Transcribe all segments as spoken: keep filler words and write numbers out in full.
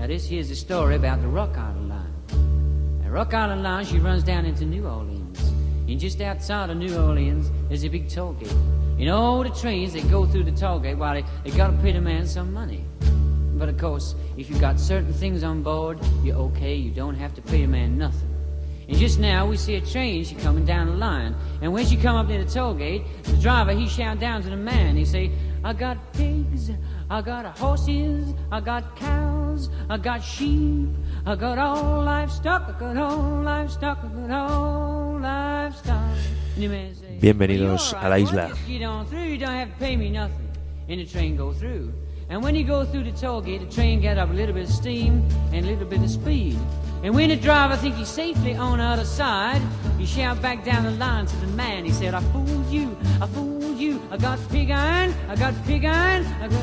this here's a story about the Rock Island Line. The Rock Island Line, she runs down into New Orleans. And just outside of New Orleans, there's a big toll gate. You know, the trains, they go through the toll gate while they, they gotta pay the man some money. But of course, if you got certain things on board, you're okay, you don't have to pay the man nothing. And just now, we see a train, she coming down the line. And when she come up near the toll gate, the driver, he shout down to the man, he say, I got pigs, I got horses, I got cows, I got sheep, I got all livestock, I got all livestock, I got all livestock. And the man say, bienvenidos well, a la isla. Just get on through, you don't have to pay me nothing. And the train go through. And when you go through the toll gate, the train get up a little bit of steam and a little bit of speed. And when the driver think he's safely on the other side, he shout back down the line to the man. He said, I fooled you, I fooled you. I got pig iron, I got pig iron, I got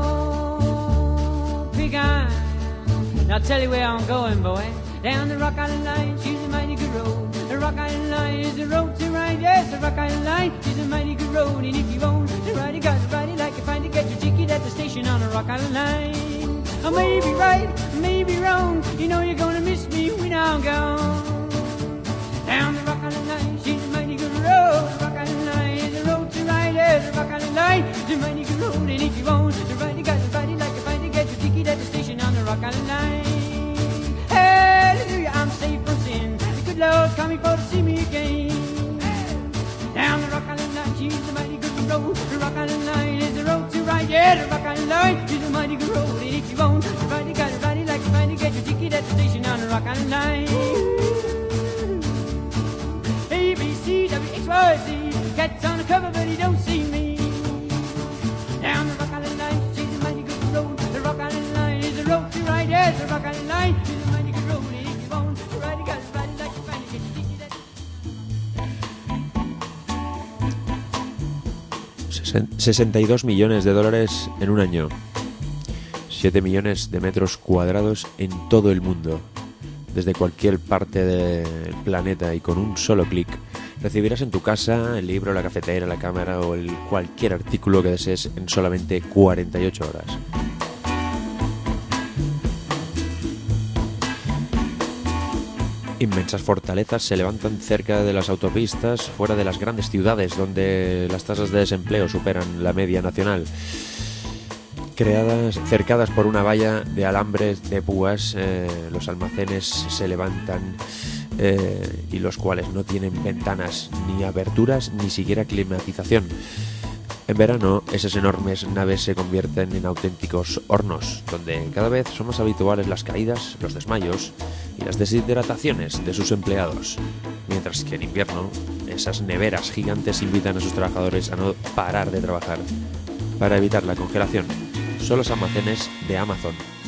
old pig iron. Now I'll tell you where I'm going, boy. Down the Rock Island Line, she's a mighty good road. The Rock Island Line is the road to ride. Yes, the Rock Island Line is a mighty good road. And if you own the ride, you got to ride it like you find to get your ticket at the station on the Rock Island Line. I may be right, I may be wrong. You know you're gonna miss me when I'm gone. Down the Rock Island Line, she's a mighty good road. The Rock Island Line is the road to ride. Yes, the Rock Island Line is a mighty good road. And if you own the ride, you got to ride it like you find to get your ticket at the station on the Rock Island Line. Hallelujah, I'm safe from sin. The good Lord's coming for to see me again. Down the Rock Island Line, she's a mighty good road. The Rock Island Line is the road to ride. Yeah, the Rock Island Line is a mighty good road. And if you won't ride it, gotta ride it like you find it. Get your ticket at the station on the Rock Island Line. A, B, C, W, X, Y, Z. Cat's on the cover, but he don't see me. Down the Rock Island Line, she's a mighty good road. The Rock Island Line is the road to ride. Yes, the Rock Island Line is a mighty good road. And if you won't ride it, gotta ride it like you find it. Get your ticket at sesenta y dos millones de dólares en un año, siete millones de metros cuadrados en todo el mundo, desde cualquier parte del planeta, y con un solo clic recibirás en tu casa el libro, la cafetera, la cámara o el cualquier artículo que desees en solamente cuarenta y ocho horas. Inmensas fortalezas se levantan cerca de las autopistas, fuera de las grandes ciudades donde las tasas de desempleo superan la media nacional. Creadas, cercadas por una valla de alambres de púas, eh, los almacenes se levantan eh, y los cuales no tienen ventanas, ni aberturas, ni siquiera climatización. En verano, esas enormes naves se convierten en auténticos hornos, donde cada vez son más habituales las caídas, los desmayos y las deshidrataciones de sus empleados. Mientras que en invierno, esas neveras gigantes invitan a sus trabajadores a no parar de trabajar para evitar la congelación. Son los almacenes de Amazon.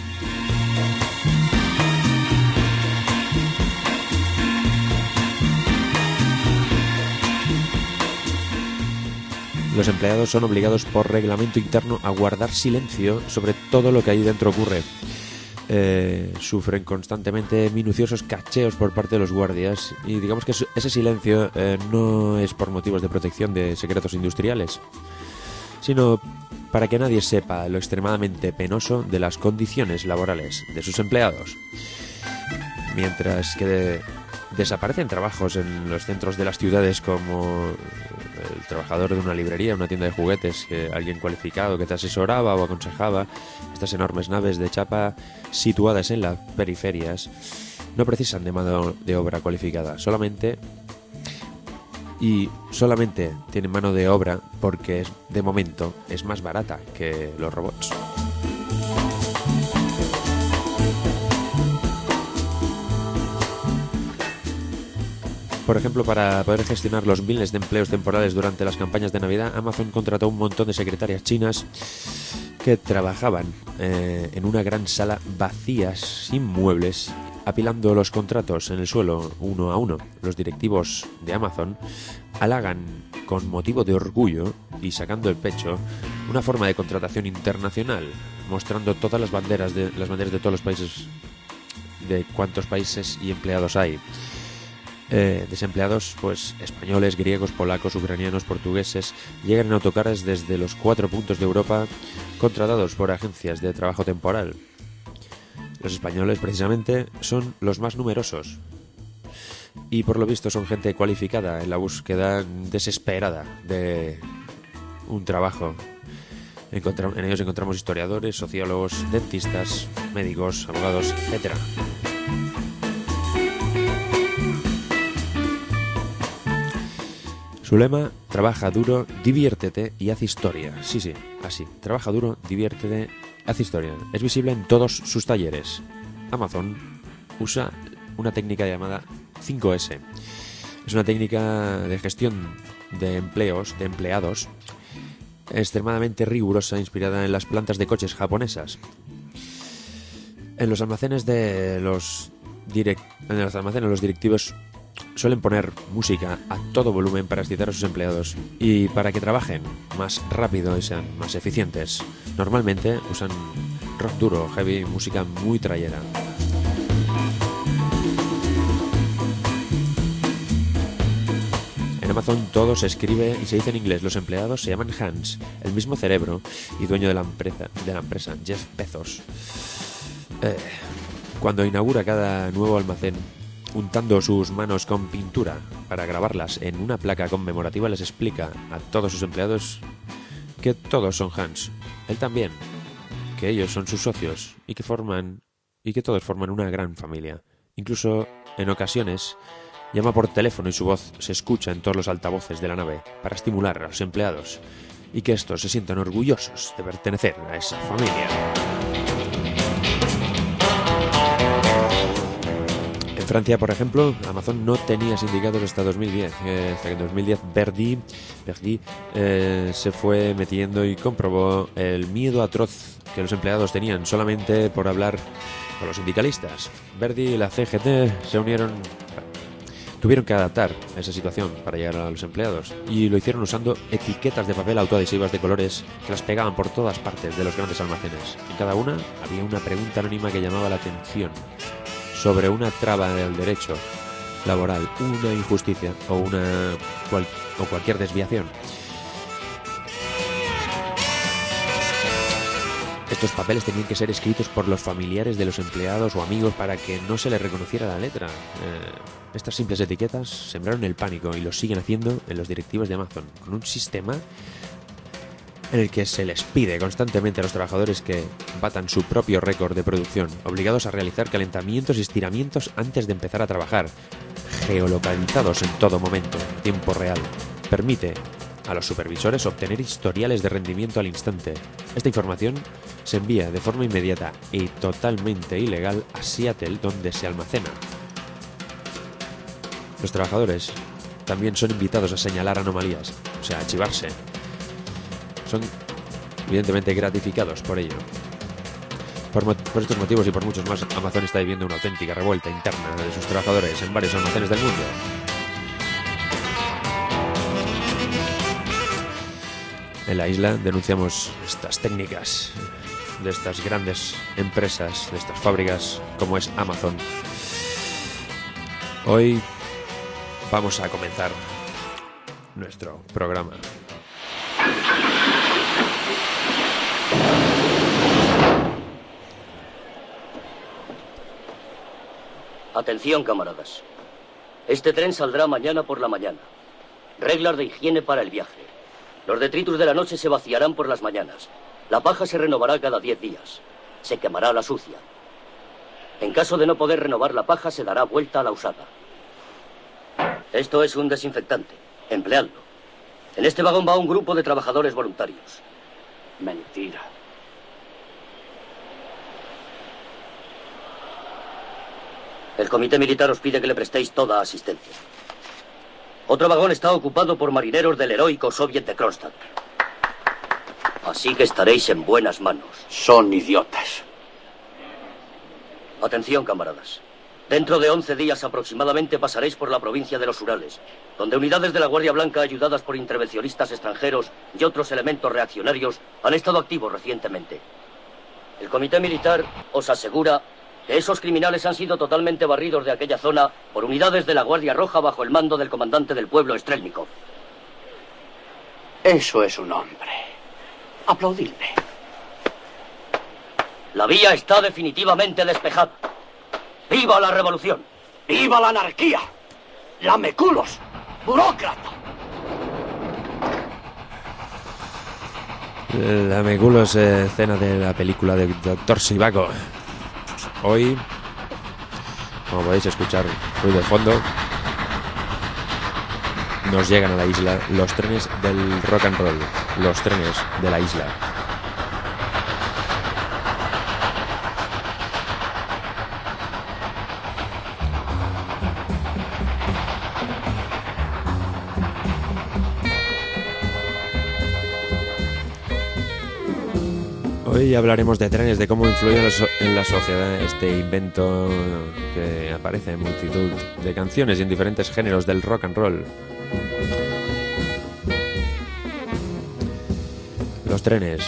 Los empleados son obligados por reglamento interno a guardar silencio sobre todo lo que ahí dentro ocurre. Eh, sufren constantemente minuciosos cacheos por parte de los guardias y digamos que ese silencio eh, no es por motivos de protección de secretos industriales, sino para que nadie sepa lo extremadamente penoso de las condiciones laborales de sus empleados. Mientras que de, desaparecen trabajos en los centros de las ciudades como el trabajador de una librería, una tienda de juguetes, que alguien cualificado que te asesoraba o aconsejaba. Estas enormes naves de chapa situadas en las periferias no precisan de mano de obra cualificada, solamente y solamente tienen mano de obra porque es, de momento es más barata que los robots. Por ejemplo, para poder gestionar los miles de empleos temporales durante las campañas de Navidad, Amazon contrató un montón de secretarias chinas que trabajaban eh, en una gran sala vacías, sin muebles, apilando los contratos en el suelo uno a uno. Los directivos de Amazon halagan con motivo de orgullo y sacando el pecho una forma de contratación internacional, mostrando todas las banderas de las banderas de todos los países, de cuántos países y empleados hay. Eh, desempleados pues españoles, griegos, polacos, ucranianos, portugueses, llegan en autocares desde los cuatro puntos de Europa, contratados por agencias de trabajo temporal. Los españoles, precisamente, son los más numerosos. Y por lo visto son gente cualificada en la búsqueda desesperada de un trabajo. Encontra- en ellos encontramos historiadores, sociólogos, dentistas, médicos, abogados, etcétera. Su lema: trabaja duro, diviértete y haz historia. Sí, sí, así. Trabaja duro, diviértete, haz historia. Es visible en todos sus talleres. Amazon usa una técnica llamada cinco ese. Es una técnica de gestión de empleos, de empleados, extremadamente rigurosa, inspirada en las plantas de coches japonesas. En los almacenes de los direct... en los almacenes los directivos suelen poner música a todo volumen para excitar a sus empleados y para que trabajen más rápido y sean más eficientes. Normalmente usan rock duro, heavy, música muy trayera. En Amazon todo se escribe y se dice en inglés. Los empleados se llaman Hans, el mismo cerebro y dueño de la empresa, de la empresa Jeff Bezos. Eh, cuando inaugura cada nuevo almacén, untando sus manos con pintura para grabarlas en una placa conmemorativa, les explica a todos sus empleados que todos son Hans, él también, que ellos son sus socios y que forman y que todos forman una gran familia. Incluso en ocasiones llama por teléfono y su voz se escucha en todos los altavoces de la nave para estimular a los empleados y que estos se sientan orgullosos de pertenecer a esa familia. En Francia, por ejemplo, Amazon no tenía sindicatos hasta dos mil diez. Eh, hasta que en dos mil diez Verdi, Verdi eh, se fue metiendo y comprobó el miedo atroz que los empleados tenían solamente por hablar con los sindicalistas. Verdi y la C G T se unieron, tuvieron que adaptar a esa situación para llegar a los empleados y lo hicieron usando etiquetas de papel autoadhesivas de colores que las pegaban por todas partes de los grandes almacenes. En cada una había una pregunta anónima que llamaba la atención sobre una traba del derecho laboral, una injusticia o una cual, o cualquier desviación. Estos papeles tenían que ser escritos por los familiares de los empleados o amigos para que no se les reconociera la letra. Eh, estas simples etiquetas sembraron el pánico y lo siguen haciendo en los directivos de Amazon, con un sistema en el que se les pide constantemente a los trabajadores que batan su propio récord de producción, obligados a realizar calentamientos y estiramientos antes de empezar a trabajar, geolocalizados en todo momento, en tiempo real. Permite a los supervisores obtener historiales de rendimiento al instante. Esta información se envía de forma inmediata y totalmente ilegal a Seattle, donde se almacena. Los trabajadores también son invitados a señalar anomalías, o sea, a chivarse. Son evidentemente gratificados por ello. Por, mo- por estos motivos y por muchos más, Amazon está viviendo una auténtica revuelta interna de sus trabajadores en varios almacenes del mundo. En la isla denunciamos estas técnicas de estas grandes empresas, de estas fábricas como es Amazon. Hoy vamos a comenzar nuestro programa. Atención, camaradas. Este tren saldrá mañana por la mañana. Reglas de higiene para el viaje. Los detritus de la noche se vaciarán por las mañanas. La paja se renovará cada diez días. Se quemará la sucia. En caso de no poder renovar la paja, se dará vuelta a la usada. Esto es un desinfectante. Empleadlo. En este vagón va un grupo de trabajadores voluntarios. Mentira. El comité militar os pide que le prestéis toda asistencia. Otro vagón está ocupado por marineros del heroico Soviet de Kronstadt. Así que estaréis en buenas manos. Son idiotas. Atención, camaradas. Dentro de once días aproximadamente pasaréis por la provincia de los Urales, donde unidades de la Guardia Blanca ayudadas por intervencionistas extranjeros y otros elementos reaccionarios han estado activos recientemente. El comité militar os asegura que esos criminales han sido totalmente barridos de aquella zona por unidades de la Guardia Roja bajo el mando del comandante del pueblo, Strelnikov. Eso es un hombre. Aplaudidme. La vía está definitivamente despejada. ¡Viva la revolución! ¡Viva la anarquía! ¡Lameculos! ¡Burócrata! Lameculos, eh, escena de la película de Doctor Zhivago. Hoy, como podéis escuchar ruido de fondo, nos llegan a la isla los trenes del rock and roll, los trenes de la isla. Hoy hablaremos de trenes, de cómo influye en la, so- en la sociedad este invento que aparece en multitud de canciones y en diferentes géneros del rock and roll. Los trenes.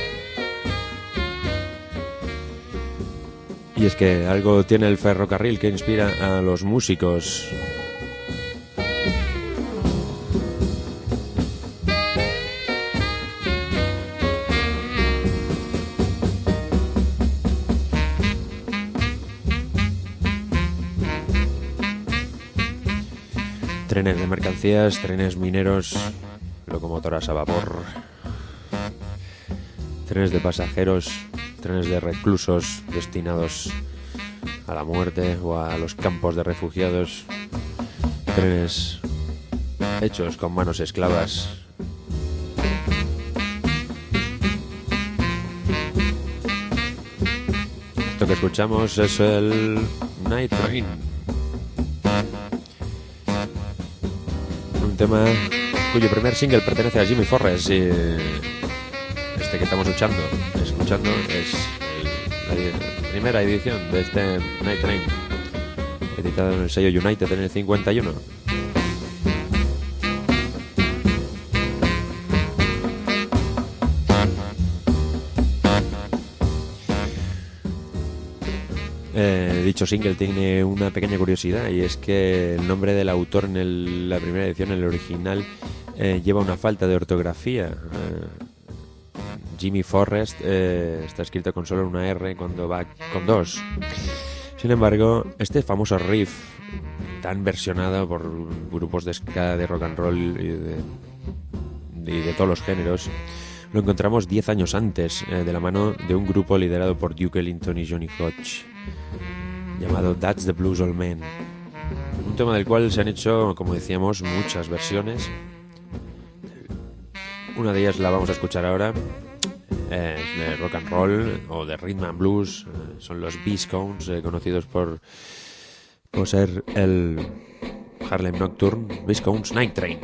Y es que algo tiene el ferrocarril que inspira a los músicos. Trenes de mercancías, trenes mineros, locomotoras a vapor, trenes de pasajeros, trenes de reclusos destinados a la muerte o a los campos de refugiados, trenes hechos con manos esclavas. Esto que escuchamos es el Night Train. Un tema cuyo primer single pertenece a Jimmy Forrest y este que estamos escuchando, escuchando es el, la primera edición de este Night Train, editado en el sello United en el cincuenta y uno. Eh, dicho single tiene una pequeña curiosidad, y es que el nombre del autor en el, la primera edición, en el original, eh, lleva una falta de ortografía. Eh, Jimmy Forrest eh, está escrito con solo una R cuando va con dos. Sin embargo, este famoso riff, tan versionado por grupos de ska, de rock and roll y de, y de todos los géneros, lo encontramos diez años antes, eh, de la mano de un grupo liderado por Duke Ellington y Johnny Hodge, llamado That's the Blues All Men. Un tema del cual se han hecho, como decíamos, muchas versiones. Una de ellas la vamos a escuchar ahora, eh, de rock and roll o de rhythm and blues. Eh, son los Viscounts, eh, conocidos por, por ser el Harlem Nocturne, Viscounts Night Train.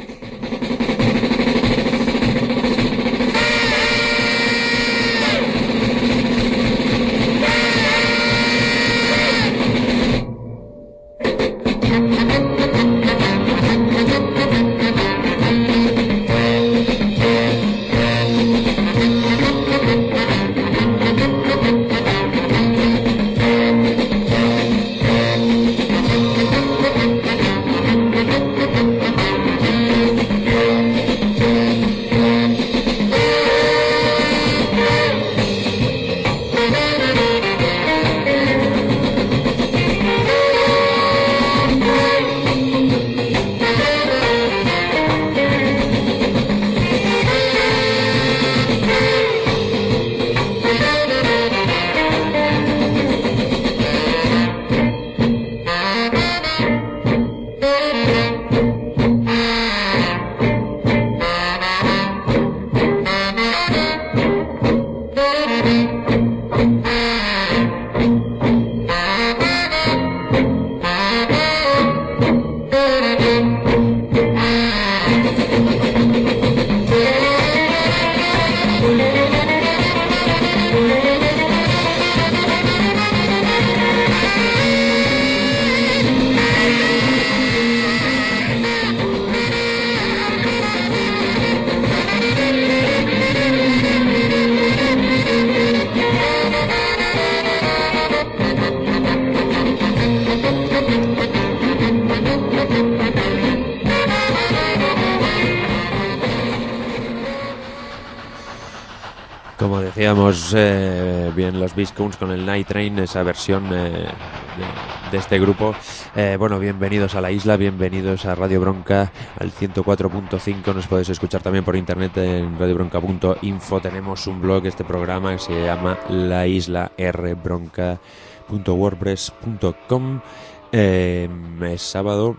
Como decíamos, eh, bien los Viscounts con el Night Train, esa versión eh, de, de este grupo. Eh, bueno, bienvenidos a la isla, bienvenidos a Radio Bronca, al ciento cuatro punto cinco. Nos podéis escuchar también por internet en radio bronca punto info. Tenemos un blog, este programa, que se llama la isla r bronca punto wordpress punto com. Eh, es sábado,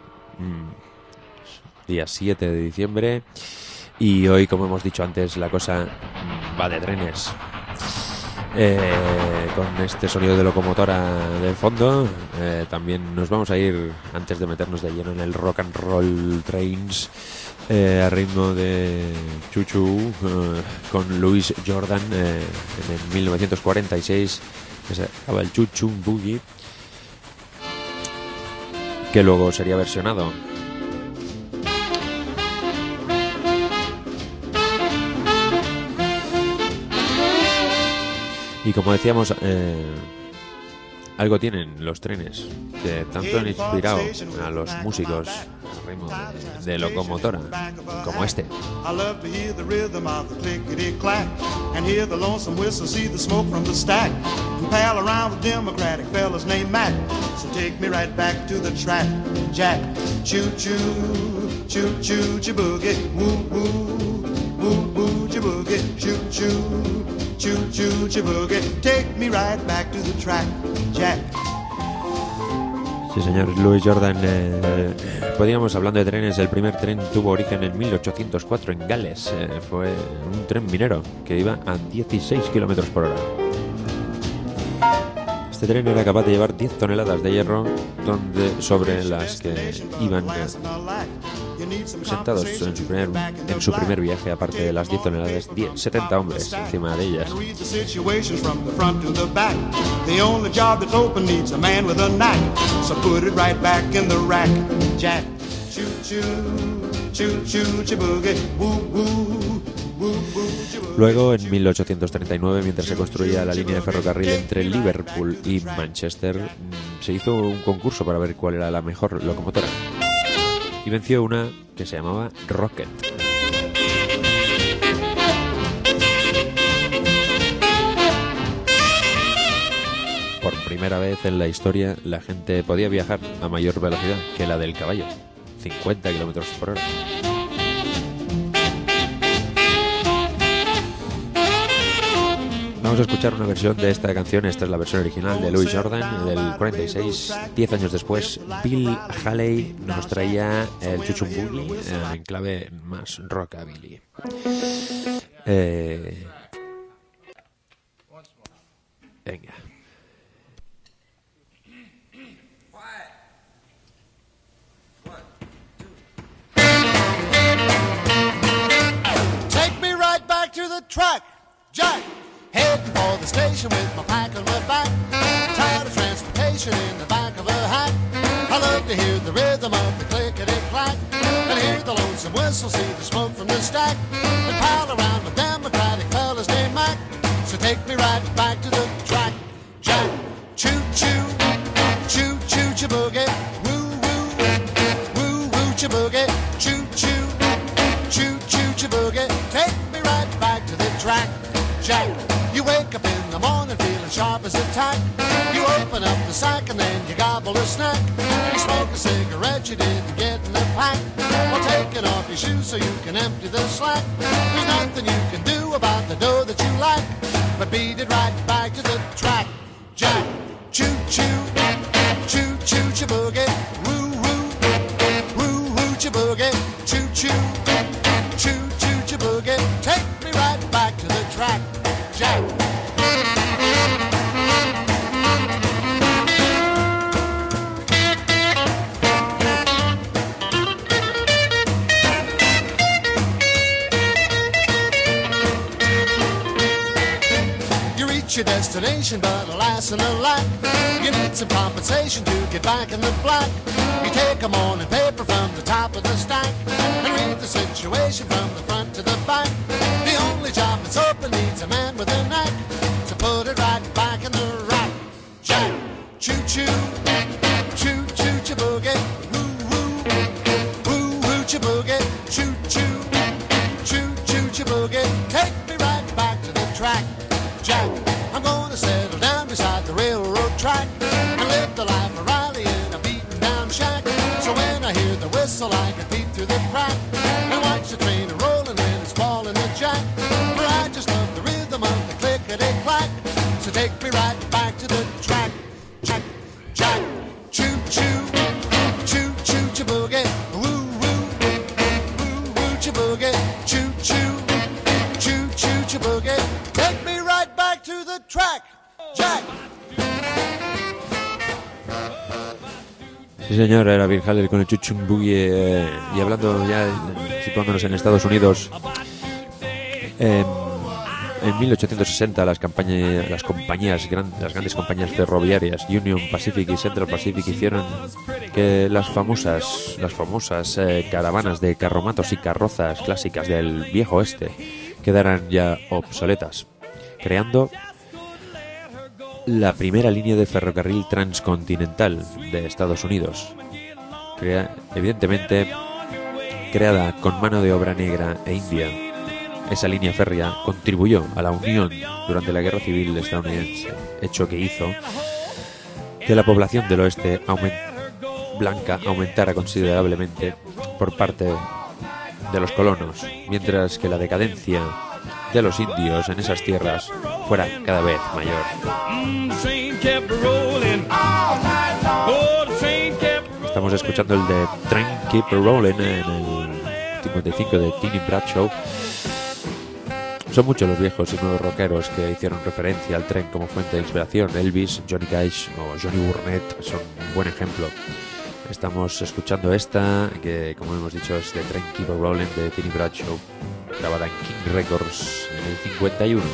día siete de diciembre. Y hoy, como hemos dicho antes, la cosa va de trenes. Eh, con este sonido de locomotora de fondo, eh, también nos vamos a ir, antes de meternos de lleno en el rock and roll trains, eh, a ritmo de Chuchu, eh, con Louis Jordan, eh, en mil novecientos cuarenta y seis, que se llamaba el Chuchu Boogie, que luego sería versionado. Y como decíamos, eh, algo tienen los trenes que tanto han inspirado a los músicos a ritmo de, de locomotora, como este. I love to hear the rhythm of the clickety-clack and hear the lonesome whistle, see the smoke from the stack and pal around with Democratic fellas named Mac. So take me right back to the track, Jack. Choo-choo, choo-choo, choo-boogie, woo-woo, woo-woo, choo-boogie, choo-choo. Choo choo choo boogie, take me right back to the track, Jack. Sí, señor, Louis Jordan. Eh, podíamos, hablando de trenes, el primer tren tuvo origen en mil ochocientos cuatro en Gales. Eh, fue un tren minero que iba a dieciséis kilómetros por hora. Este tren era capaz de llevar diez toneladas de hierro, donde, sobre las que iban eh, sentados en su, primer, en su primer viaje, aparte de las diez toneladas, setenta hombres encima de ellas. Luego, en mil ochocientos treinta y nueve, mientras se construía la línea de ferrocarril entre Liverpool y Manchester, se hizo un concurso para ver cuál era la mejor locomotora. Y venció una que se llamaba Rocket. Por primera vez en la historia, la gente podía viajar a mayor velocidad que la del caballo, cincuenta kilómetros por hora. Vamos a escuchar una versión de esta canción. Esta es la versión original de Louis Jordan del cuarenta y seis. Diez años después, Bill Haley nos traía el Chuchu Boogie en clave más rockabilly. Eh... Venga. Take me right back to the track, Jack. Heading for the station with my pack on my back. Tired of transportation in the back of a hack. I love to hear the rhythm of the clickety-clack and hear the lonesome whistle, see the smoke from the stack and pile around with Democratic fellas named Mac. So take me right back to the track, Jack. Choo-choo, choo-choo, choo-boogie, woo-woo, woo-woo, choo-boogie, choo-choo, choo-choo, choo-boogie. Take me right back to the track, Jack. You wake up in the morning feeling sharp as a tack. You open up the sack and then you gobble a snack. You smoke a cigarette you didn't get in the pack. While taking off your shoes so you can empty the slack. There's nothing you can do about the dough that you lack, but beat it right back to the track, Jack. Choo-choo, choo-choo, choo-boogie, woo-woo, woo-woo, choo-boogie, choo-choo, choo-choo, choo-boogie. Take me right back to the track, Jack. You reach your destination, but alas and alack, you need some compensation to get back in the black. You take a morning paper from the top of the stack and read the situation from the front to the back. The only job that's open needs a man with a knack, so put it right back in the rack, Jack. Choo-choo, choo-choo, choo-boogie, woo-woo, woo-woo, choo-boogie, choo-choo, choo-choo, choo-boogie. Take me right back to the track, Jack. I'm gonna settle down beside the railroad track and live the life of Riley in a beaten down shack. So when I hear the whistle, I can peep through the crack and watch the train rolling when it's falling the jack. For I just love the rhythm of the clickety-clack. So take me right back to the track. Jack, Jack, choo-choo, choo-choo, cha-boogie, woo-woo, woo-woo, cha-boogie, choo-choo, choo-choo, cha-boogie. Take me right back to the track, Jack. Sí, señor, era Bill Haley con el Choo-Choo Boogie. Eh, y hablando ya, situándonos en Estados Unidos, eh, en mil ochocientos sesenta las, campañas, las compañías, gran, las grandes compañías ferroviarias Union Pacific y Central Pacific hicieron que las famosas, las famosas eh, caravanas de carromatos y carrozas clásicas del viejo oeste quedaran ya obsoletas, creando la primera línea de ferrocarril transcontinental de Estados Unidos, crea, evidentemente creada con mano de obra negra e india. Esa línea férrea contribuyó a la unión durante la Guerra Civil estadounidense, hecho que hizo que la población del oeste aument- blanca aumentara considerablemente por parte de los colonos, mientras que la decadencia de los indios en esas tierras fuera cada vez mayor. Estamos escuchando el de Train Keep Rollin' en el cincuenta y cinco de Tiny Bradshaw. Son muchos los viejos y nuevos rockeros que hicieron referencia al tren como fuente de inspiración. Elvis, Johnny Cash o Johnny Burnett son un buen ejemplo. Estamos escuchando esta, que como hemos dicho es de Train Keep Rollin' de Tiny Bradshaw, grabada en King Records en el cincuenta y uno.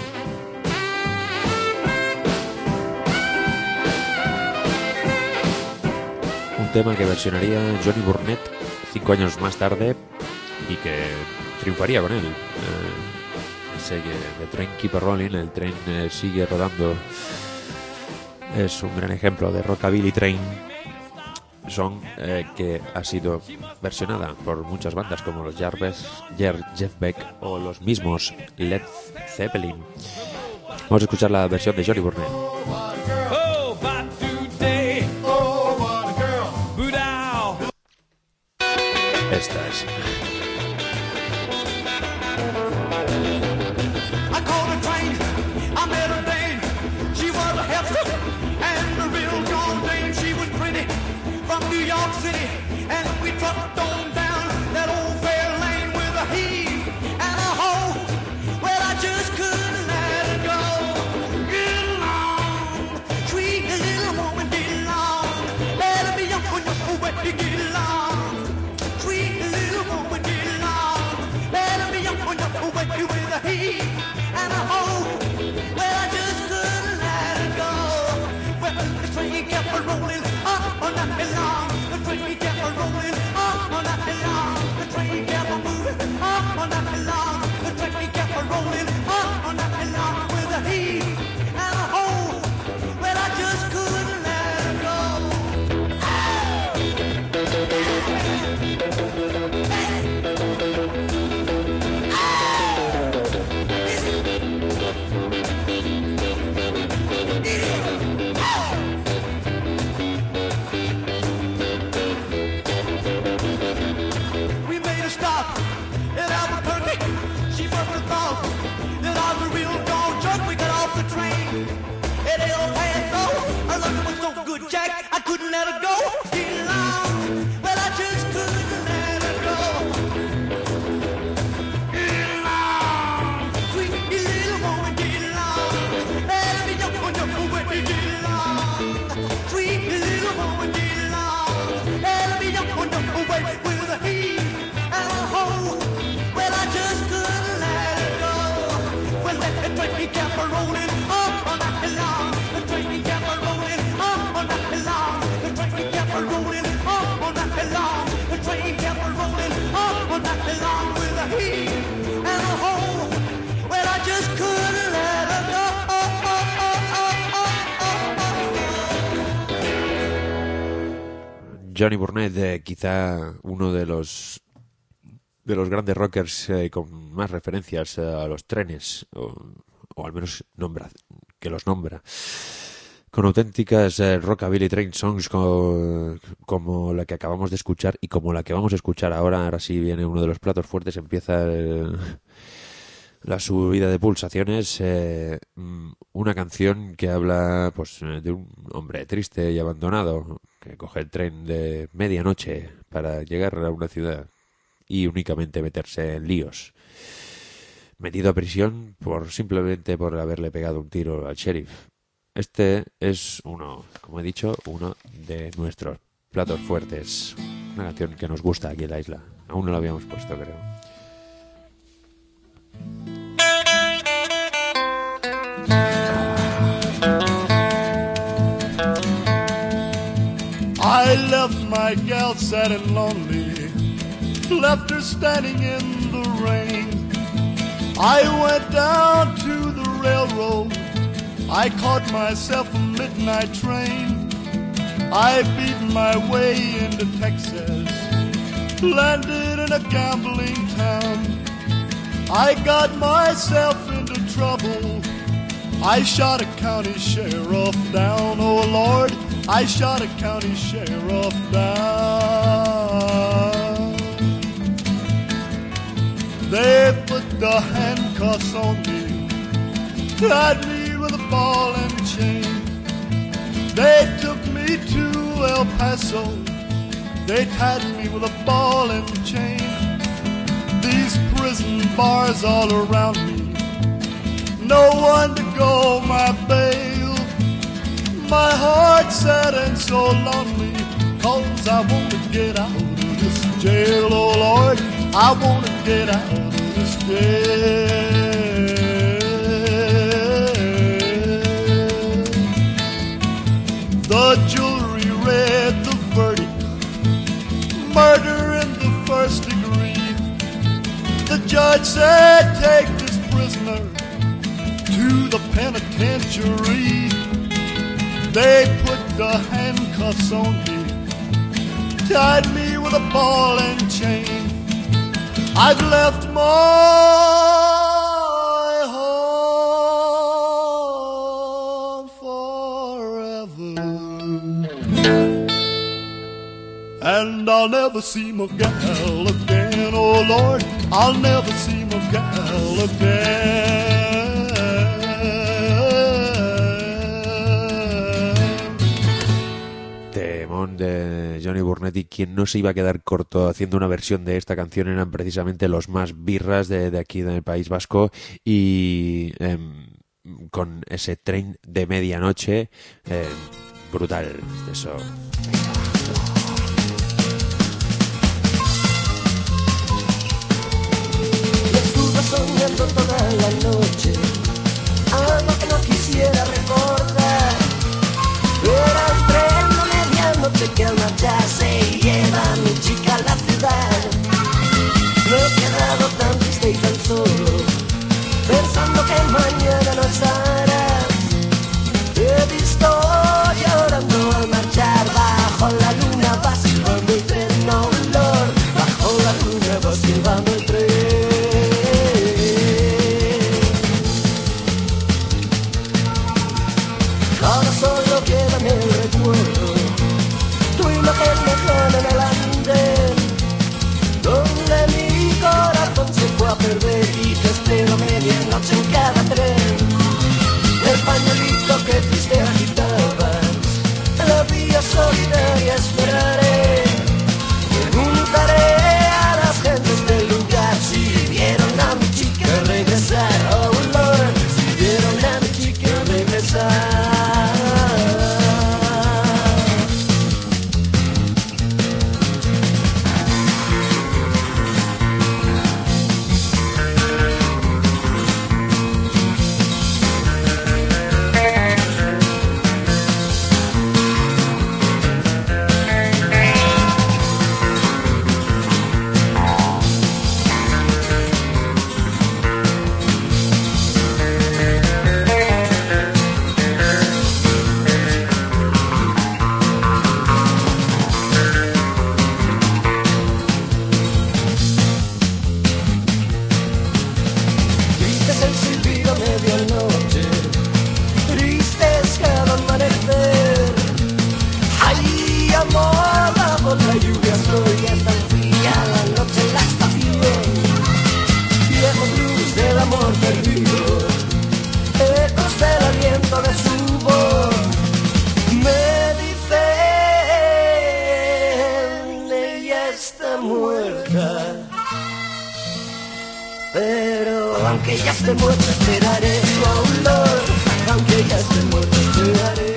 Un tema que versionaría Johnny Burnett cinco años más tarde y que triunfaría con él. Eh, sé que The Train Keep Rolling, el tren eh, sigue rodando, es un gran ejemplo de Rockabilly Train song eh, que ha sido versionada por muchas bandas como los Jarvis, Jeff Beck o los mismos Led Zeppelin. Vamos a escuchar la versión de Johnny Burnett. Esta es. I called a train, I met a dame. She was a hefty and a real John Dame. She was pretty from New York City, and we trucked on down that old fair lane with a heave and a hoe. Well, I just couldn't let her go. Get along, sweet little woman, get along. Let me up on your way to get along. Sweet little woman, get along. Let me up on your way with a heave and a hoe. Well, I just couldn't let her go. Well, the train kept a rolling up on that long. The train kept a rolling up on that long. The train kept a moving up on that long. The train kept a rolling up on that long with a heave and a hoe. Well, I just couldn't let her go. We made a stop in Albuquerque. She must have thought that I was a real dog jerk. We got off the train at El Paso. Her looking was so good, Jack, I couldn't let her go. Get along, but I just couldn't let her go. Get along, sweet little woman, get along. Let me jump on your way, get along. Sweet little woman, get along. Let me jump on your way with a heave and a hoe. Well, I just couldn't let her go. Well, let the train kept a rolling up on that long. The train kept a rolling up on that long. The train kept a rolling up on that long. The train kept a rolling up on that long with a heave and a hoe. Well, I just couldn't let her go. Johnny Burnett, eh, quizá uno de los de los grandes rockers eh, con más referencias eh, a los trenes o, o al menos nombra, que los nombra, con auténticas eh, rockabilly train songs co- como la que acabamos de escuchar y como la que vamos a escuchar ahora. Ahora sí viene uno de los platos fuertes, empieza el, la subida de pulsaciones, eh, una canción que habla pues de un hombre triste y abandonado que coge el tren de medianoche para llegar a una ciudad y únicamente meterse en líos, metido a prisión por simplemente por haberle pegado un tiro al sheriff. Este es uno, como he dicho, uno de nuestros platos fuertes. Una canción que nos gusta aquí en la isla. Aún no la habíamos puesto, creo. I left my gal sad and lonely, left her standing in the rain. I went down to the railroad, I caught myself a midnight train. I beat my way into Texas, landed in a gambling town. I got myself into trouble, I shot a county sheriff down. Oh Lord, I shot a county sheriff down. They put the handcuffs on me, tied me with a ball and chain. They took me to El Paso, they tied me with a ball and chain. These prison bars all around me, no one to go my bail. My heart's sad and so lonely, cause I wanna get out of this jail. Oh Lord, I wanna get out of this jail. The jury read the verdict, murder in the first degree. The judge said, take this prisoner to the penitentiary. They put the handcuffs on me, tied me with a ball and chain. I've left my home forever, and I'll never see my gal again. Oh Lord, I'll never see my gal again. De Johnny Burnetti. Quien no se iba a quedar corto haciendo una versión de esta canción eran precisamente los más birras de, de aquí del País Vasco, y eh, con ese tren de medianoche eh, brutal eso. Estuve soñando toda la noche algo que no quisiera recordar. Era un tren que al marchar se lleva a mi chica a la ciudad. Me he quedado tan triste y tan solo, pensando que mañana no estarás. He visto llorando al marchar, bajo la luna va silbando el tren, no olor. Bajo la luna va silbando el tren. Ahora solo queda en el recuerdo tu imagen lejana en el andén, donde mi corazón se fue a perder, y te espero medianoche en cada tren. El pañuelito que triste agitabas, la vía solidaria esperaré. Preguntaré a las gentes del lugar si vieron a mi chica regresar. Oh Lord, si vieron a mi chica regresar. aunque ya esté muerto esperaré tu olor, aunque ya esté muerto esperaré.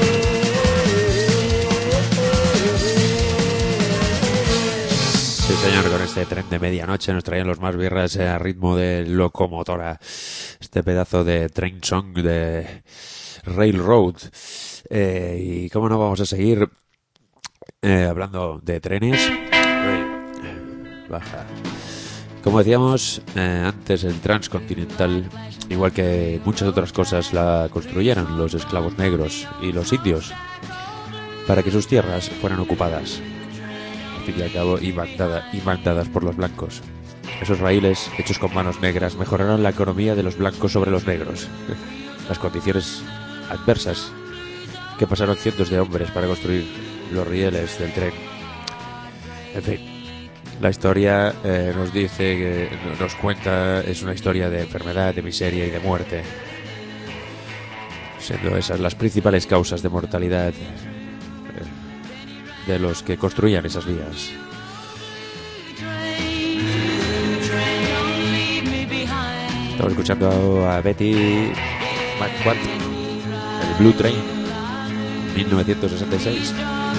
Sí, señor, con este tren de medianoche nos traían los más birras a ritmo de locomotora. Este pedazo de train song de Railroad. Eh, y cómo no vamos a seguir eh, hablando de trenes. Baja. Como decíamos eh, antes, el transcontinental, igual que muchas otras cosas, la construyeron los esclavos negros y los indios para que sus tierras fueran ocupadas. Al fin y al cabo, y, mandada, y mandadas por los blancos. Esos raíles, hechos con manos negras, mejoraron la economía de los blancos sobre los negros. Las condiciones adversas que pasaron cientos de hombres para construir los rieles del tren. En fin, la historia eh, nos dice, que nos cuenta, es una historia de enfermedad, de miseria y de muerte, siendo esas las principales causas de mortalidad eh, de los que construían esas vías. Estamos escuchando a Betty McQuaid, el Blue Train, mil novecientos sesenta y seis.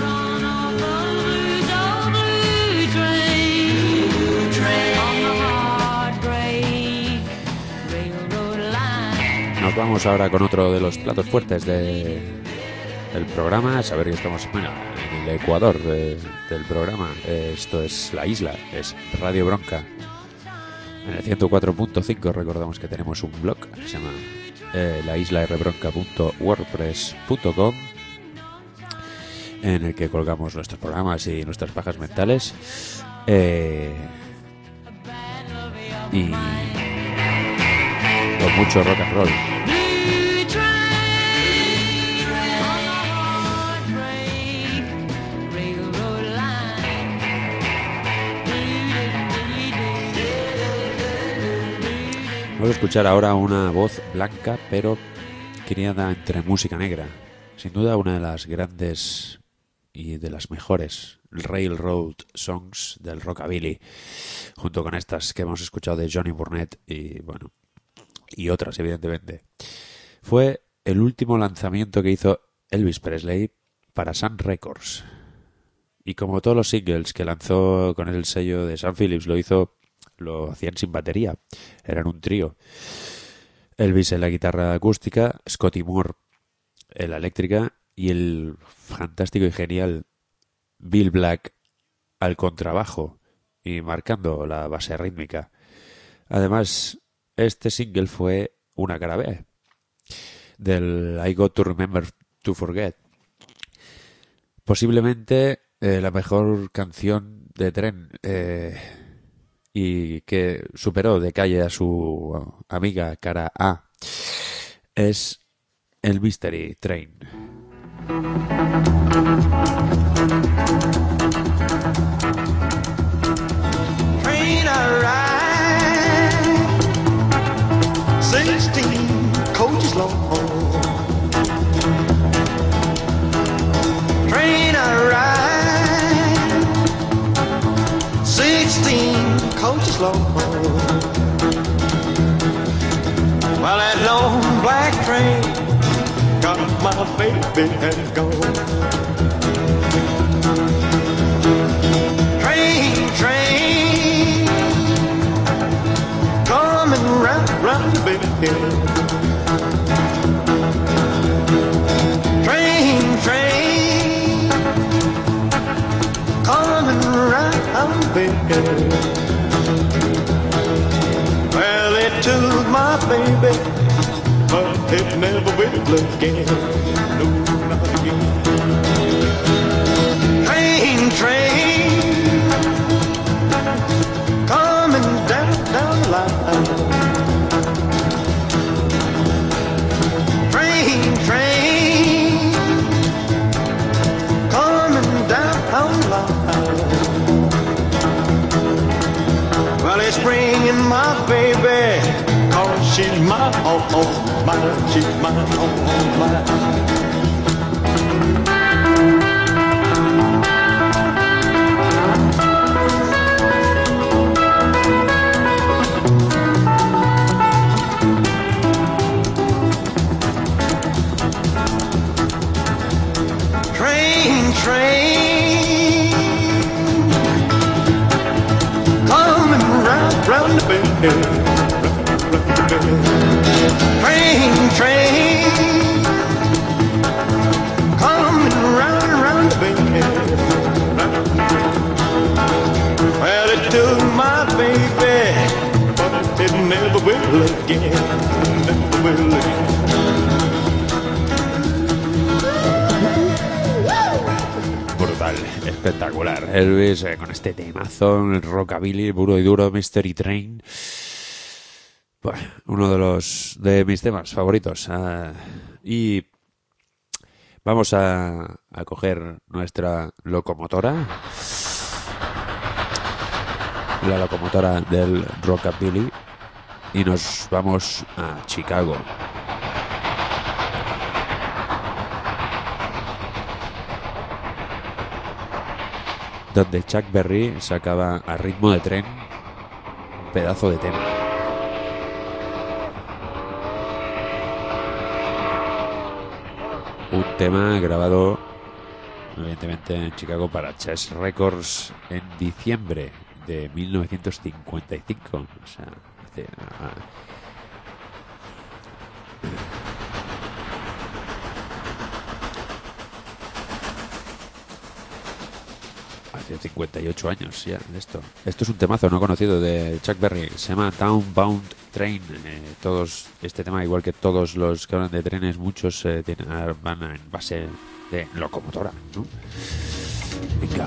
Nos vamos ahora con otro de los platos fuertes de, del programa. A saber que estamos, bueno, en el Ecuador de, del programa. Esto es La Isla, es Radio Bronca. En el ciento cuatro punto cinco recordamos que tenemos un blog que se llama eh, la isla r bronca punto wordpress punto com, en el que colgamos nuestros programas y nuestras pajas mentales. Eh, y con mucho rock and roll. Vamos a escuchar ahora una voz blanca pero criada entre música negra. Sin duda una de las grandes y de las mejores Railroad songs del rockabilly, junto con estas que hemos escuchado de Johnny Burnett y bueno, y otras evidentemente. Fue el último lanzamiento que hizo Elvis Presley para Sun Records, y como todos los singles que lanzó con el sello de Sun Phillips, lo hizo lo hacían sin batería, eran un trío. Elvis en la guitarra acústica, Scotty Moore en la eléctrica y el fantástico y genial Bill Black al contrabajo y marcando la base rítmica. Además, este single fue una cara B del I Got to Remember to Forget, posiblemente eh, la mejor canción de tren, eh, y que superó de calle a su amiga cara A, es el Mystery Train. Train arrived, sixteen coaches long. Train arrived, sixteen coaches long. Well, that long black train got my baby and gone. Train, train, coming round, round the baby hill. Train, train, coming round the baby hill. Well, it took my baby, but it never will again. No, not again. Train, train, coming down, down the line. Train, train, coming down the line. Well, it's bringing my baby, 'cause she's my all, all mine, she's my all, all mine. Train, train, coming round and round the bend. Well, it took my baby, but it never will again, never will again. Brutal, espectacular. Elvis eh, con este temazo, el rockabilly puro y duro, Mystery Train. Bueno, uno de los de mis temas favoritos. Uh, y vamos a, a coger nuestra locomotora, la locomotora del rockabilly, y nos vamos a Chicago. Donde Chuck Berry sacaba a ritmo de tren un pedazo de tema. Un tema grabado evidentemente en Chicago para Chess Records en diciembre de mil novecientos cincuenta y cinco. O sea, hace, uh, hace cincuenta y ocho años ya de esto. Esto es un temazo no conocido de Chuck Berry, se llama Townbound Train. Eh, todos este tema, igual que todos los que hablan de trenes, muchos eh, tienen, van en base de locomotora, ¿no? Venga.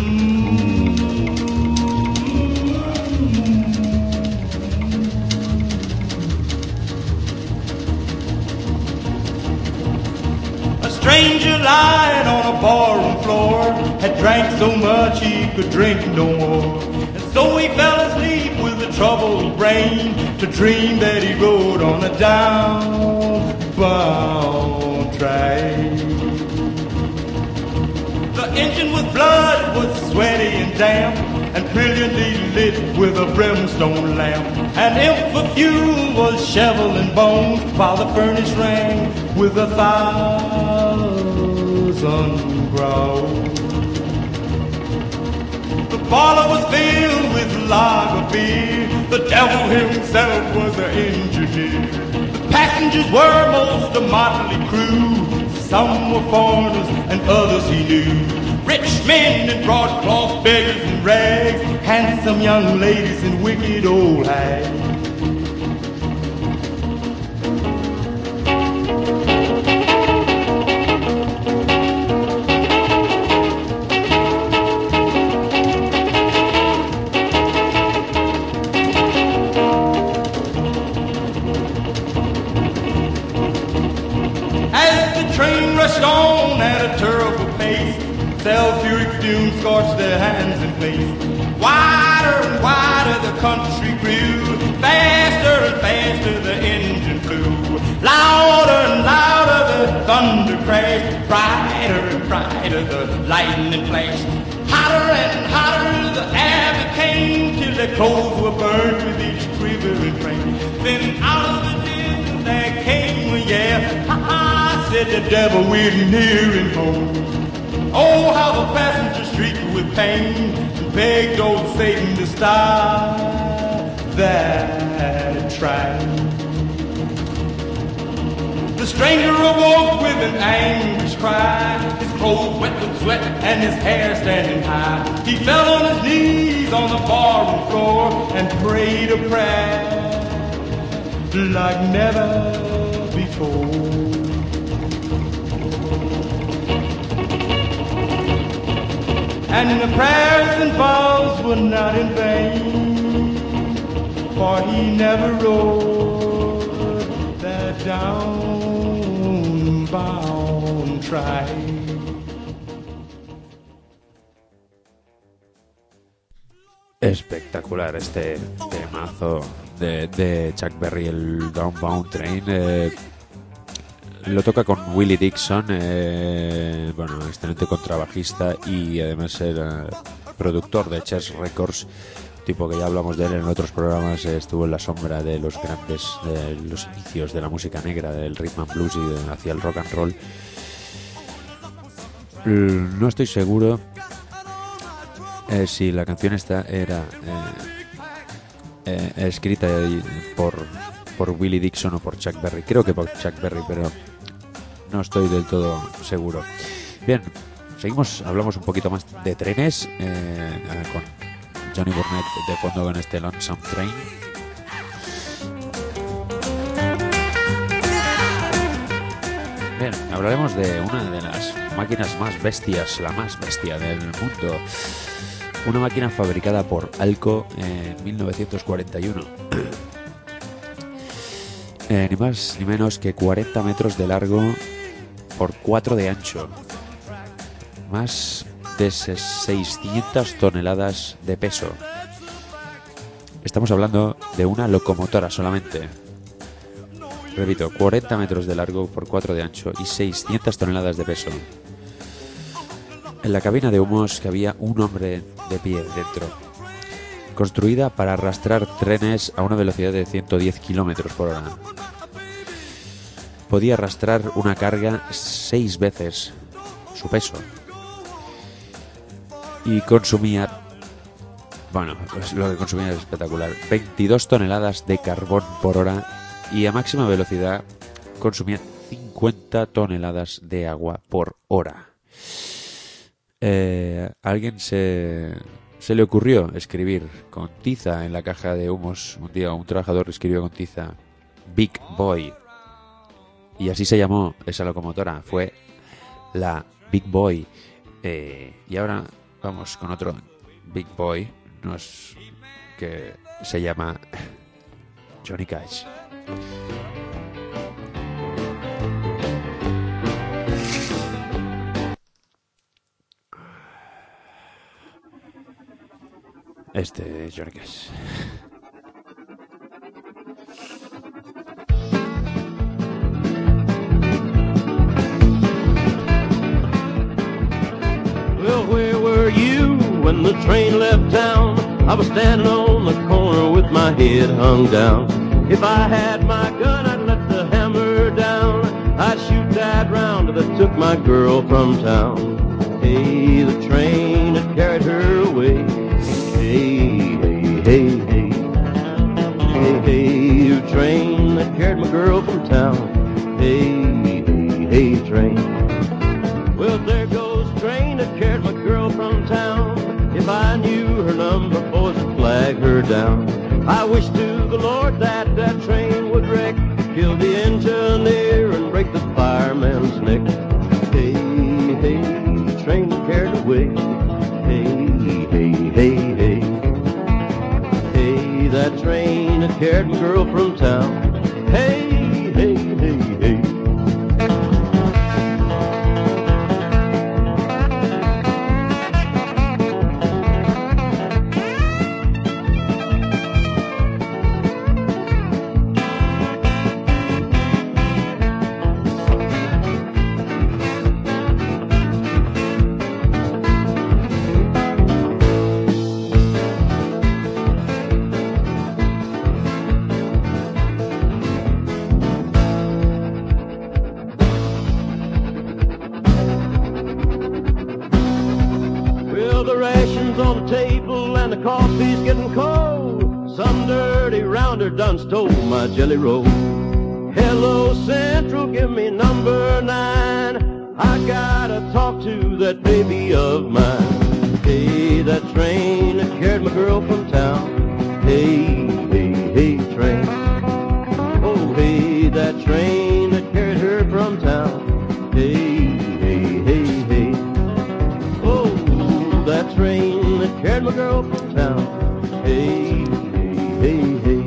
A stranger lying on a barroom floor had drank so much he could drink no more. And so he fell asleep with a troubled brain to dream that he rode on a downbound train. The engine was blood, was sweaty and damp, and brilliantly lit with a brimstone lamp. And if for fuel was shoveling bones, while the furnace rang with a thousand growls. The parlor was filled with lager beer. The devil himself was the engineer. The passengers were most a motley crew. Some were foreigners and others he knew. Rich men in broadcloth, beggars in rags, handsome young ladies and wicked old hags. Train rushed on at a terrible pace. Sulfuric fumes scorched their hands and face. Wider and wider the country grew. Faster and faster the engine flew. Louder and louder the thunder crashed. Brighter and brighter the lightning flashed. Hotter and hotter the air became, till their clothes were burned with each quivering flame. Then out of the distance there came a yell. Ha-ha, said the devil, we're nearing home. Oh, how the passengers shrieked with pain and begged old Satan to stop that train. The stranger awoke with an anguish cry, his clothes wet with sweat and his hair standing high. He fell on his knees on the barroom floor and prayed a prayer like never before. And the prayers and vows were not in vain, for he never rode that downbound train. Espectacular este temazo de, de Chuck Berry, el Downbound Train. Eh, lo toca con Willie Dixon, eh, bueno, excelente contrabajista y además era productor de Chess Records, tipo que ya hablamos de él en otros programas. Eh, estuvo en la sombra de los grandes, de los inicios de la música negra, del rhythm and blues y de, hacia el rock and roll. No estoy seguro Eh, si la canción esta era eh, eh, escrita por, por Willie Dixon o por Chuck Berry. Creo que por Chuck Berry, pero no estoy del todo seguro. Bien, seguimos, hablamos un poquito más de trenes, eh, con Johnny Burnett de fondo con este Lonesome Train. Bien, hablaremos de una de las máquinas más bestias, la más bestia del mundo. Una máquina fabricada por Alco en mil novecientos cuarenta y uno. Eh, ni más ni menos que cuarenta metros de largo por cuatro de ancho. Más de seiscientas toneladas de peso. Estamos hablando de una locomotora solamente. Repito, cuarenta metros de largo por cuatro de ancho y seiscientas toneladas de peso. En la cabina de humos cabía un hombre de pie dentro. Construida para arrastrar trenes a una velocidad de ciento diez kilómetros por hora. Podía arrastrar una carga seis veces su peso. Y consumía... Bueno, lo que consumía es espectacular. veintidós toneladas de carbón por hora. Y a máxima velocidad consumía cincuenta toneladas de agua por hora. Eh, a alguien se, se le ocurrió escribir con tiza en la caja de humos. Un día un trabajador escribió con tiza Big Boy. Y así se llamó esa locomotora. Fue la Big Boy. Eh, y ahora vamos con otro Big Boy. Nos, que se llama Johnny Cash. Este es Johnny Cash. Well, where were you when the train left town? I was standing on the corner with my head hung down. If I had my gun, I'd let the hammer down. I'd shoot that round that took my girl from town. Hey, the train had carried her away. Hey, hey, hey, hey. Hey, hey, the train that carried my girl from town. Hey, hey, hey, train. Well, there goes the train that carried my girl from town. If I knew her number, boys would flag her down. I wish to the Lord that that train would wreck, kill the engineer and break the fireman's neck. Hey, hey, train carried away. Hey, hey, hey, hey. Hey, that train that carried my girl from town. Hey, hey, hey, hey. Done stole my jelly roll. Hello, Central, give me number nine. I gotta talk to that baby of mine. Hey, that train that carried my girl from town. Hey, hey, hey, train. Oh, hey, that train that carried her from town. Hey, hey, hey, hey. Oh, that train that carried my girl from town. Hey, hey, hey, hey.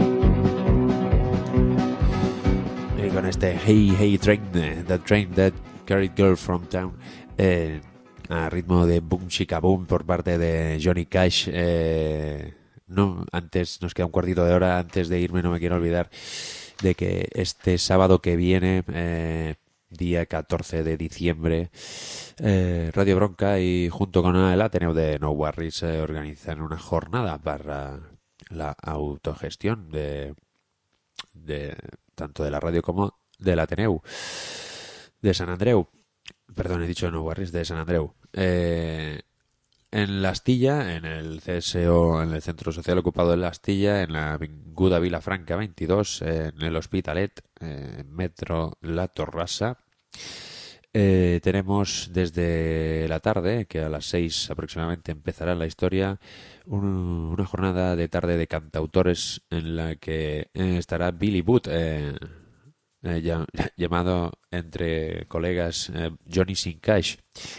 Con este Hey Hey Train, That Train That Carried Girl From Town, eh, a ritmo de Boom Chica Boom por parte de Johnny Cash. Eh, no, antes nos queda un cuartito de hora. Antes de irme, no me quiero olvidar de que este sábado que viene, eh, día catorce de diciembre, eh, Radio Bronca y junto con el Ateneo de No Worries eh, organizan una jornada para la autogestión de de tanto de la radio como del Ateneu de San Andreu. Perdón, he dicho No Worries, de San Andreu. Eh, en La Astilla, en el C S O, en el Centro Social Ocupado de La Astilla, en la Avinguda Vilafranca veintidós, en el Hospitalet, eh, Metro La Torrassa. Eh, tenemos desde la tarde, que a las seis aproximadamente empezará la historia, un, una jornada de tarde de cantautores en la que eh, estará Billy Boot, eh, eh, ya, llamado entre colegas eh, Johnny Sincash.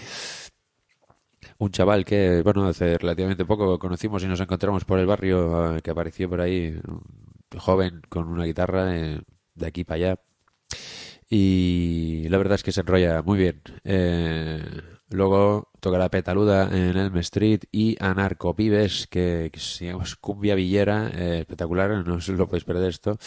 Un chaval que, bueno, hace relativamente poco conocimos y nos encontramos por el barrio, eh, que apareció por ahí, joven, con una guitarra, eh, de aquí para allá. Y la verdad es que se enrolla muy bien. Eh, luego tocará Petaluda en Elm Street y Anarco Pibes, que, que es, digamos, cumbia villera, eh, espectacular, no os lo podéis perder esto.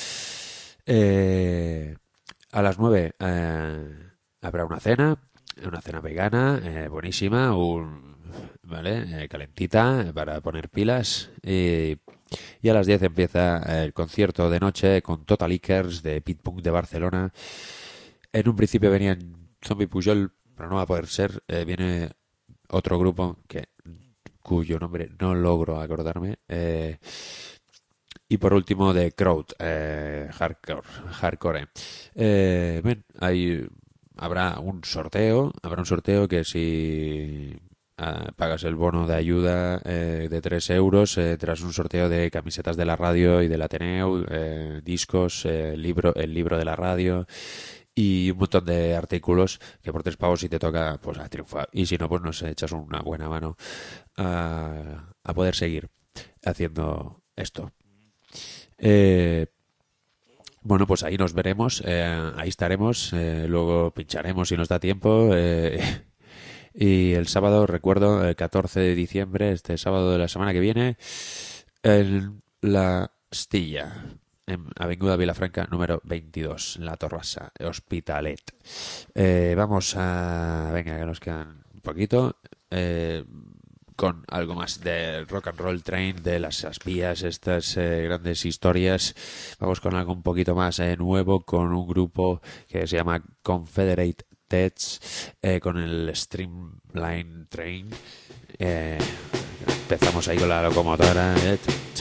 Eh, a las nueve eh, habrá una cena, una cena vegana, eh, buenísima, un, ¿vale? Eh, calentita para poner pilas. Y, y a las diez empieza el concierto de noche con Total Lickers de Pit Punk de Barcelona. En un principio venían Zombie Pujol, pero no va a poder ser. Eh, viene otro grupo que cuyo nombre no logro acordarme. Eh, y por último de Crowd, eh, Hardcore. hardcore. Eh, bien, hay, habrá un sorteo, habrá un sorteo que si Uh, pagas el bono de ayuda eh, de tres euros, eh, tras un sorteo de camisetas de la radio y del Ateneu, eh, discos, eh, libro, el libro de la radio y un montón de artículos que por tres pavos si te toca, pues a triunfar, y si no, pues nos echas una buena mano a, a poder seguir haciendo esto. Eh, bueno, pues ahí nos veremos, eh, ahí estaremos, eh, luego pincharemos si nos da tiempo. eh, Y el sábado, recuerdo, el catorce de diciembre, este sábado de la semana que viene, en La Astilla, en Avinguda Vilafranca número veintidós, La Torrassa, Hospitalet. Eh, vamos a... Venga, que nos quedan un poquito. Eh, con algo más del Rock and Roll Train, de las espías, estas eh, grandes historias. Vamos con algo un poquito más eh, nuevo, con un grupo que se llama Confederate Eh, con el Streamline Train. Eh, empezamos ahí con la locomotora. Eh.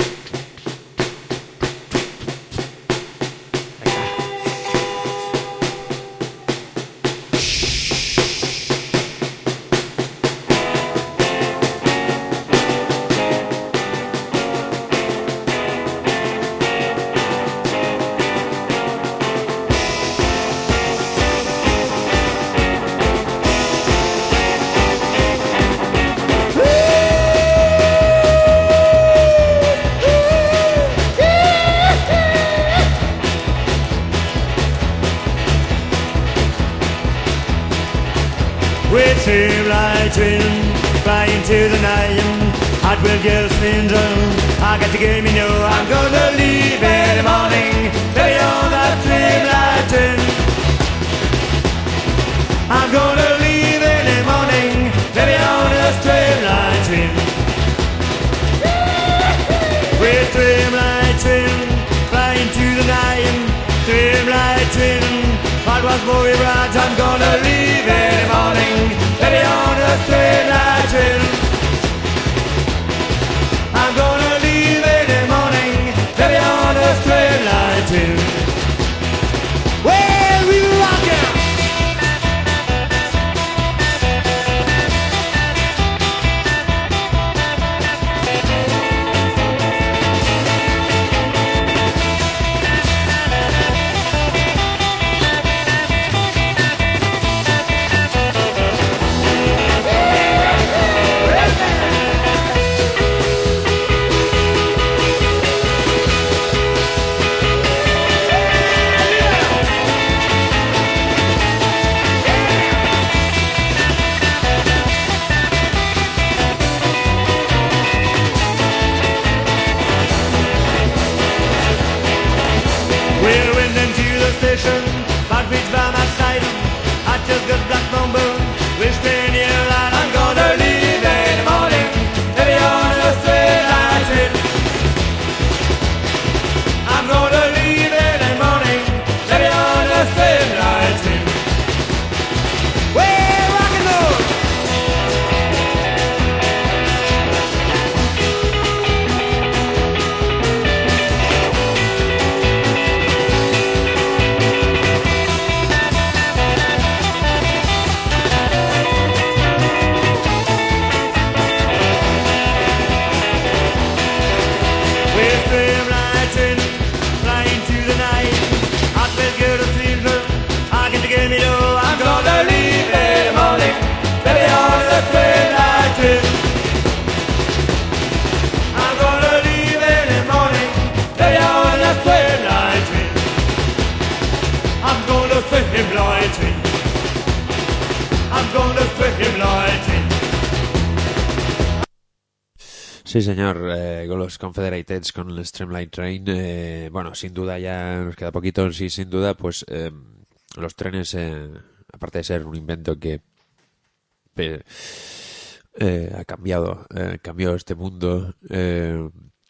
Flying to the night, Hot Wheel girls spins on. I got to get me know I'm gonna leave in the morning. Lay on that train lighting. I'm gonna leave in the morning. Lay on that train lighting. We're stream lighting, flying to the night, stream lighting. Hot was very bright. I'm gonna leave in the morning. Lay on the train lighting. I'm gonna leave in the morning. Lay on the train lighting. Well, we rock it. Train. I'm gonna Streamline Train. Sí, señor, eh, con los Confederateds, con el Streamline Train, eh, bueno, sin duda ya nos queda poquito, sí, sin duda, pues eh, los trenes, eh, aparte de ser un invento que eh, eh, ha cambiado, eh, cambió este mundo, eh,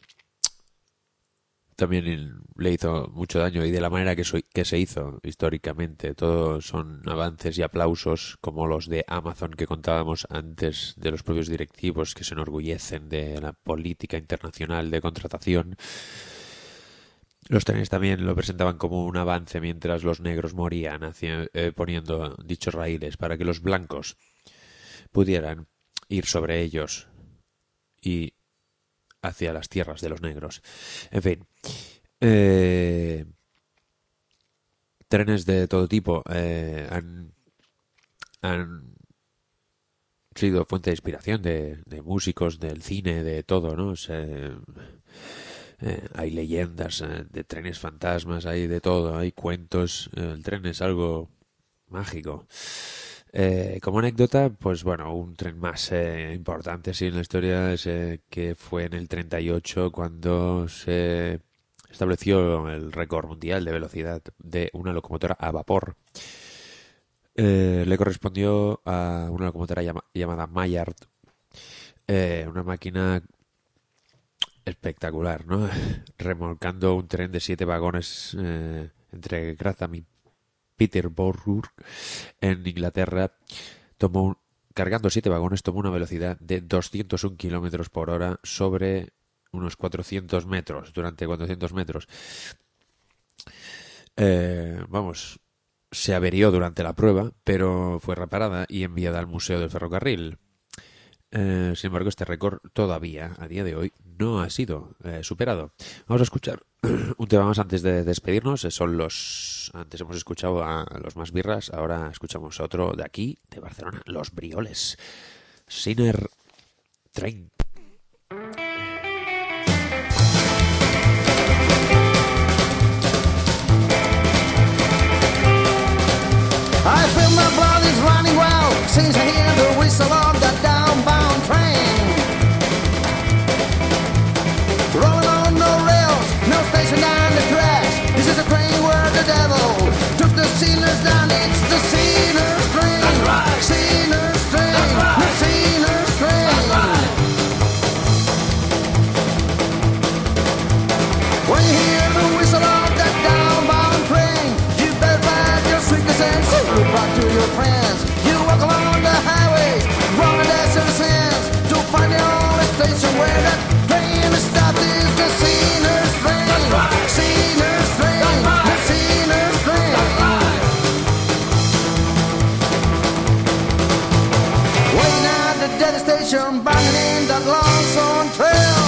también le hizo mucho daño y de la manera que, soy, que se hizo históricamente. Todos son avances y aplausos como los de Amazon que contábamos antes, de los propios directivos que se enorgullecen de la política internacional de contratación. Los trenes también lo presentaban como un avance mientras los negros morían hacia, eh, poniendo dichos raíles para que los blancos pudieran ir sobre ellos y hacia las tierras de los negros. En fin, eh, trenes de todo tipo eh, han, han sido fuente de inspiración de, de músicos, del cine, de todo, ¿no? O sea, eh, hay leyendas eh, de trenes fantasmas, hay de todo, hay cuentos. Eh, el tren es algo mágico. Eh, como anécdota, pues bueno, un tren más eh, importante sí en la historia es eh, que fue en el treinta y ocho cuando se estableció el récord mundial de velocidad de una locomotora a vapor. Eh, le correspondió a una locomotora llama, llamada Maillard, eh, una máquina espectacular, ¿no? Remolcando un tren de siete vagones eh, entre Grantham y Peterborough en Inglaterra, tomó un, cargando siete vagones, tomó una velocidad de doscientos un kilómetros por hora sobre unos cuatrocientos metros, durante cuatrocientos metros. Eh, vamos, se averió durante la prueba, pero fue reparada y enviada al Museo del Ferrocarril. Eh, sin embargo, este récord todavía, a día de hoy, no ha sido eh, superado. Vamos a escuchar un tema más antes de despedirnos. Son los... Antes hemos escuchado a los Más Birras, ahora escuchamos a otro de aquí, de Barcelona, Los Brioles. Sinner Train. I feel my blood is running wild since I hear the whistle of that downbound train. Rolling on no rails, no station on the tracks. This is a train where the devil took the sinners down. It's the sinner's train. That's right. Sinner's train. That's right. The sinner's train. That's right. When you hear the whistle of that downbound train, you better find your sweetness and look back to your friends. You walk along the highway, run the desert sands to find the only station where that train stops. Is the sinner's train. That's right. Sinner's train. That's right. The sinner's train. That's right. Waiting at the dead station, banging in that lonesome trail.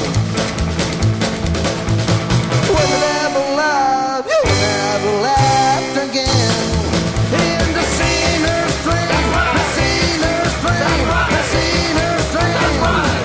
When the devil loved, you never left again. In the sinner's train, right. The sinner's train, right. The sinner's train. That's right.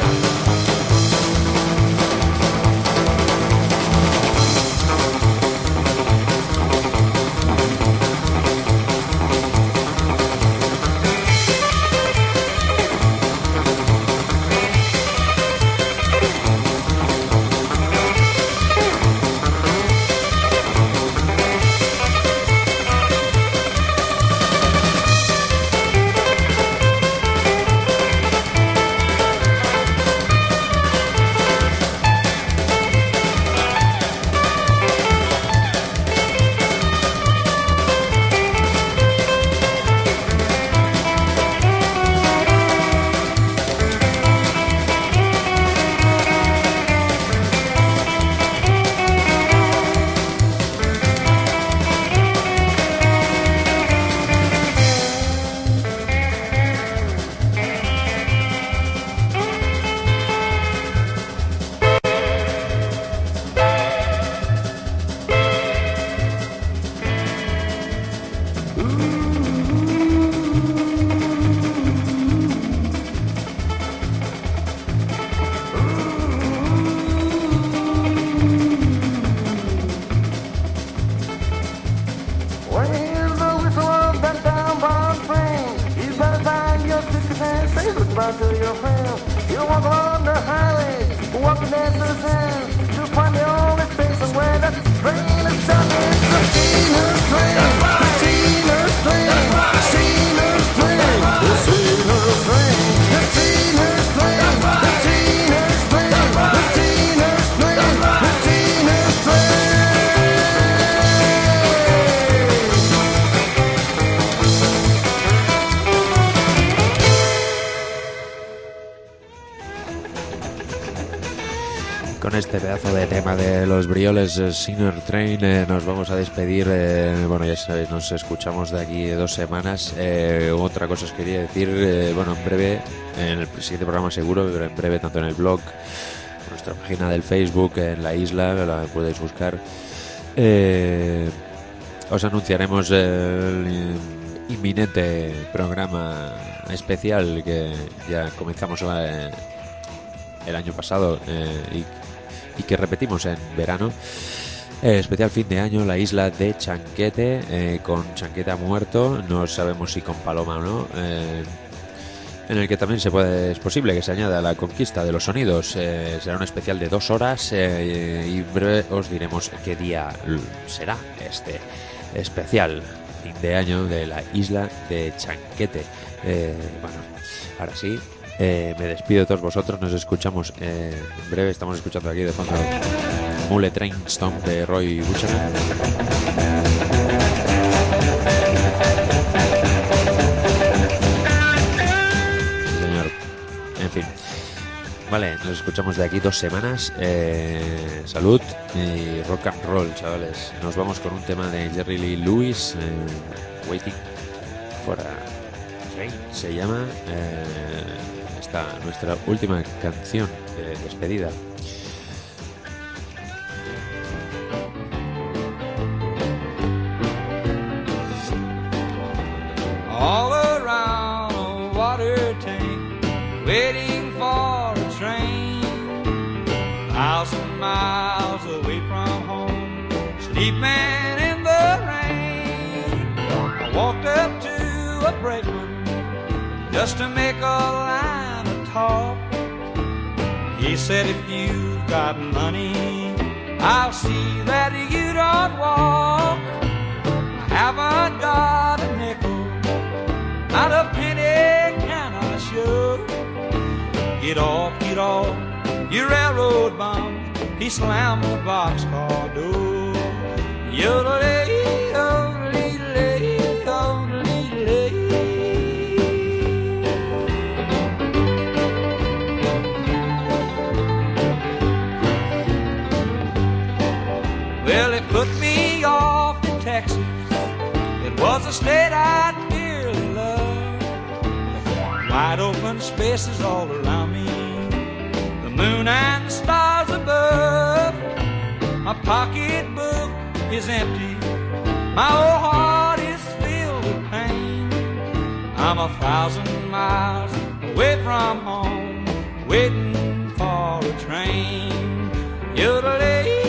back to your friends. You walk along the highway, walking next to the sands, to find the only place where the train is done. It's the Steamer's train, the Steamer's train, the Steamer's train, the Steamer's train, the Steamer's train, the Steamer's train, the Steamer's train, the Steamer's train. Con este pedazo de tema de los Brioles, eh, Sinner Train, eh, nos vamos a despedir. Eh, bueno, ya sabéis, nos escuchamos de aquí dos semanas. Eh, otra cosa os quería decir, eh, bueno, en breve, en el siguiente programa seguro, pero en breve tanto en el blog, en nuestra página del Facebook, en la isla, la podéis buscar. Eh, os anunciaremos el inminente programa especial que ya comenzamos eh, el año pasado eh, y y que repetimos en verano, eh, especial fin de año, la isla de Chanquete, eh, con Chanquete ha muerto, no sabemos si con Paloma o no, eh, en el que también se puede, es posible que se añada la conquista de los sonidos. Eh, será un especial de dos horas eh, y en breve os diremos qué día será este especial fin de año de la isla de Chanquete. Eh, bueno, ahora sí. Eh, me despido de todos vosotros, nos escuchamos eh, en breve. Estamos escuchando aquí de fondo Mule Train Stomp de Roy Buchanan. Sí, señor. En fin. Vale, nos escuchamos de aquí dos semanas. Eh, salud y rock and roll, chavales. Nos vamos con un tema de Jerry Lee Lewis, eh, Waiting for a Train se llama. Eh, nuestra última canción de despedida. All around a water tank, waiting for a train, thousand miles away from home, sleeping in the rain. I walked up to a brakeman just to make a line. He said, if you've got money, I'll see that you don't walk. I haven't got a nickel, not a penny can I show. Get off, get off, you railroad bum. He slammed the boxcar door. Yodelay, yodelay, yodelay. Well, it put me off to Texas. It was a state I dearly loved. Wide open spaces all around me, the moon and the stars above. My pocketbook is empty, my old heart is filled with pain. I'm a thousand miles away from home, waiting for a train. Yodelay.